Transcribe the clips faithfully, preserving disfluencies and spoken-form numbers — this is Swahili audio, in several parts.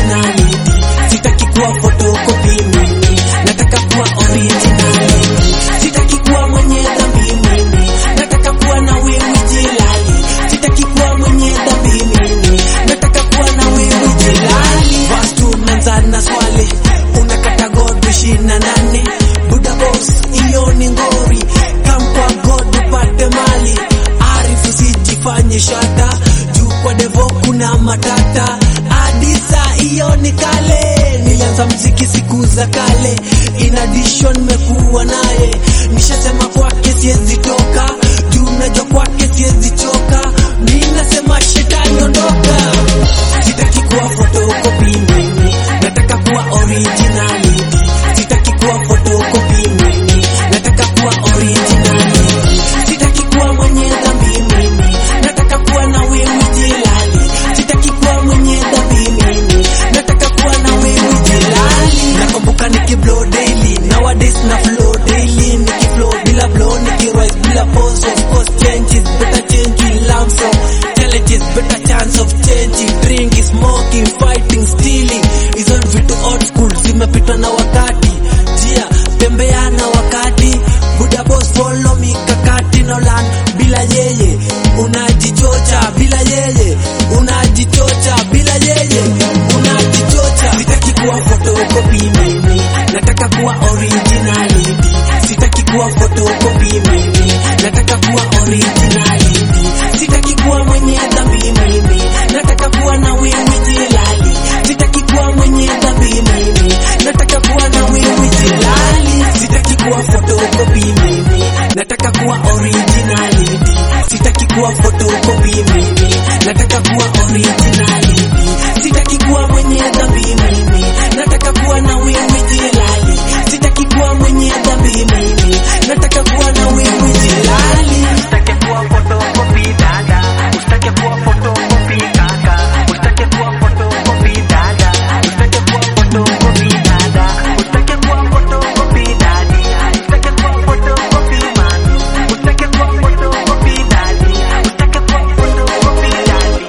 originality. Sitaki kuwa photocopy mimi, nataka kuwa originality. Sitaki kuwa mwenye dhambi mimi, nataka kuwa na wewe jilali. Sitaki kuwa mwenye dhambi mimi, nataka kuwa na wewe jilali. Watu mnaanza na swali, unakata God ishina nane? Buda boss, iyo ni ngori. Come kwa God upate mali, arifu sijifanye shata, juu kwa devo kuna matata. Adisa iyo ni kale, nilianza mziki siku za kale. In addition mekuwa naye, nishasema kwake siezi toka, juu najua kwake siezi choka. Mimi nasema shetani ondoka. Sitaki kuwa photocopy mimi, nataka kuwa originality. Sitaki kuwa photocopy mimi, nataka kuwa originality. Sitaki kuwa mwenye dhambi mimi, nataka kuwa na wewe jilali. Sitaki kuwa mwenye dhambi mimi, nataka kuwa na wewe jilali. Nakumbuka nikiblow daily, nowadays na flow daily. Nikiflow bila blow, nikirise bila pause. Of course changes, better change in love so challenges, better chance of changing. Drinking, smoking, fighting, stealing, hizo vitu old school zimepitwa na wakati. Jia tembea na wakati, Buda boss follow me kakati no land. Bila yeye unajichocha, bila yeye unajichocha, bila yeye unajichocha. Sitaki kuwa photocopy mimi, nataka kuwa originality. Sitaki kuwa photocopy mimi, nataka kuwa originality. Sitaki kuwa mwenye dhambi mimi, nataka kuwa na wewe jilali. Sitaki kuwa mwenye dhambi mimi, nataka kuwa na wewe jilali. Sitaki kuwa photocopy mimi, nataka kuwa originality. Sitaki kuwa photocopy mimi, nataka kuwa originality. Sitaki kuwa mwenye dhambi mimi, nataka kuwa na wewe jilali. Sitaki kuwa mwenye dhambi mimi, nataka kuwa na wewe jilali. Usitake kuwa photocopy dada, usitake kuwa photocopy kaka, usitake kuwa photocopy dada, usitake kuwa photocopy dada, usitake kuwa photocopy daddy, usitake kuwa photocopy man, usitake kuwa photocopy daddy, usitake kuwa photocopy daddy.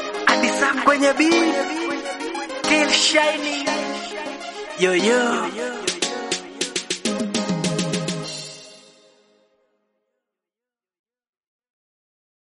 Adisa kwenye beat, Kill Shiny, yo yo.